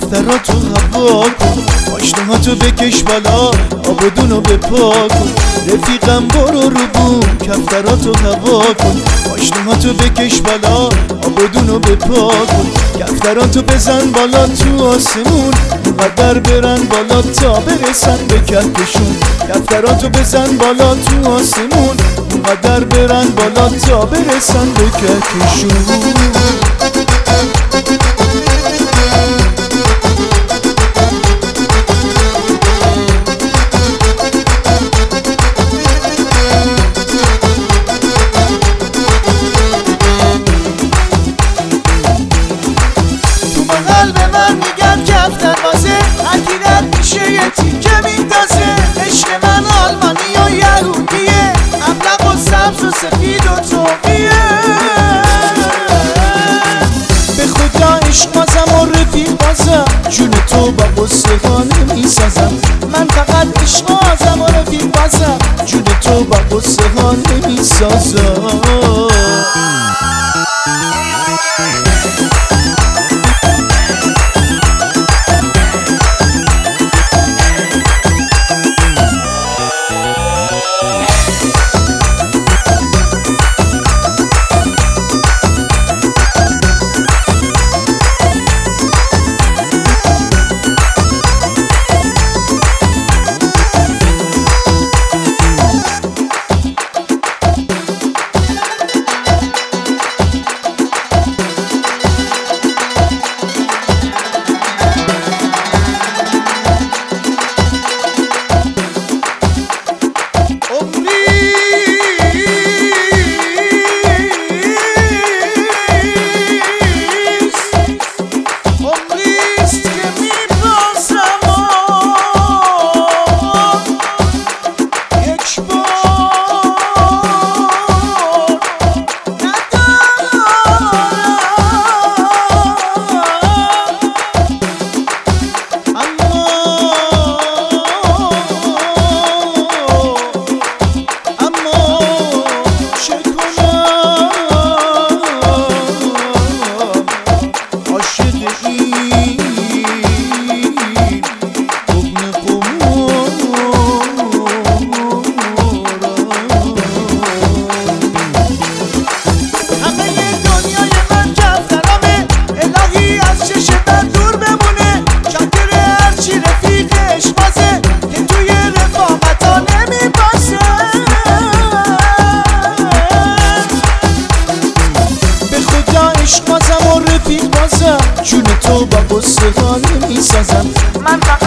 کفتراتو هوا کن، آشناهاتو بکش بالا، آبادونو بپا کن. رفیقم برو رو بوم، کفتراتو هوا کن، آشناهاتو بکش بالا، آبادونو بپا کن. کفتراتو بزن بالا تو آسمون، اونقدر برن بالا تا برسن به کهکشون. کفتراتو بزن بالا تو آسمون، اونقدر برن بالا تا برسن به کهکشون. قلب من میگن کفتر بازه، هرگیرد میشه یه تیکه میندازه. عشق من آلمانی و یهودیه، ابلق و سبز و سفید و توقیه. به خدا عشق بازم و رفیق بازم، جون تو با قصه ها نمیسازم. من فقط عشق بازم و رفیق بازم، جون تو با قصه ها نمیسازم. عشق بازم و رفیق بازم، جون تو با قصه ها نمیسازم. من فقط